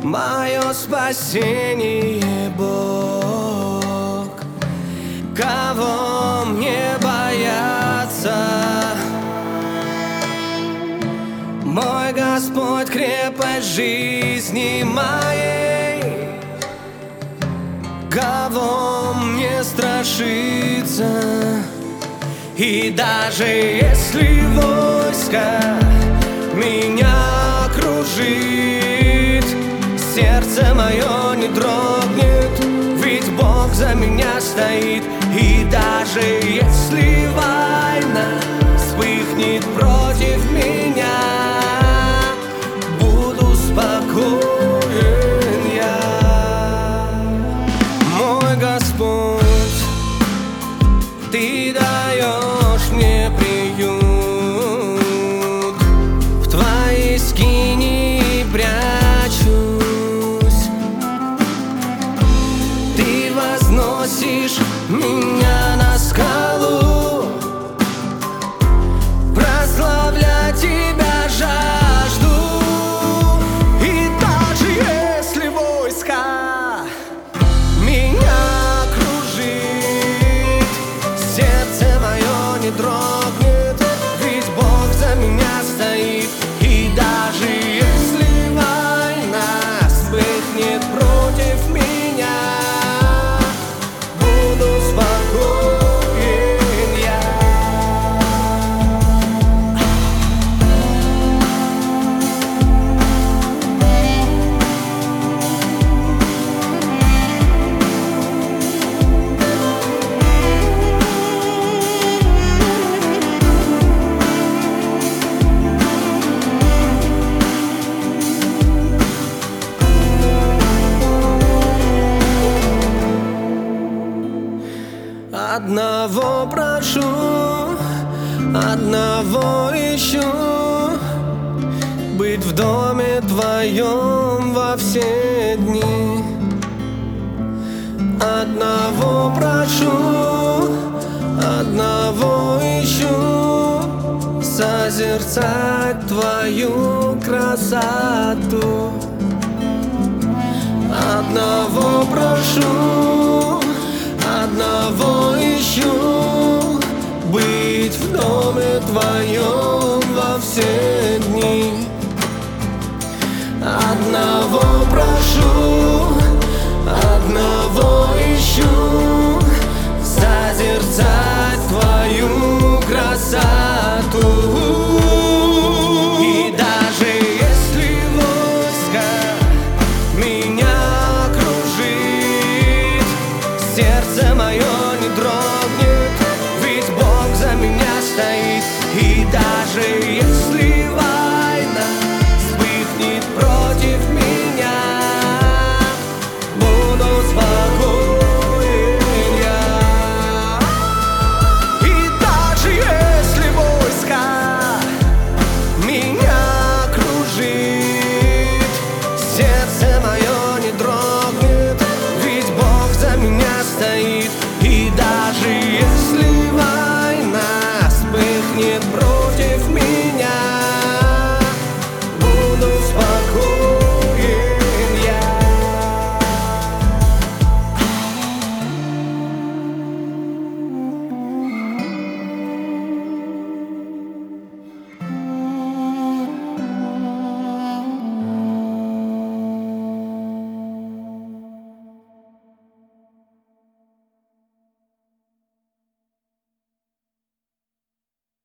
мое спасение, Бог. Кого мне бояться? Мой Господь, крепость жизни моей. Кого мне страшиться? И даже если войско меня окружит, сердце мое не дрогнет, ведь Бог за меня стоит. И даже если война вспыхнет против меня, буду спокоен я. Мой Господь, Ты даешь мне приют, в Твоей скинии прячусь. Ты возносишь меня на скалу, прославлять Тебя жажду. И даже если войска меня окружит, сердце мое не дрогнет, ведь Бог за меня стоит. И даже если война вспыхнет против меня, буду спокоен я. Одного прошу, одного ищу, быть в доме Твоем во все дни. Одного прошу, одного ищу, созерцать Твою красоту. Одного прошу, одного ищу, быть в доме Твоем во все дни. Одного прошу, одного ищу, созерцать Твою красоту. И даже если войско меня окружит, сердце мое не дрогнет, ведь Бог за меня стоит. И даже если война вспыхнет против меня, буду спокоен я. И даже если войско меня окружит, сердце мое не дрогнет, ведь Бог за меня стоит. И даже если война вспыхнет против меня,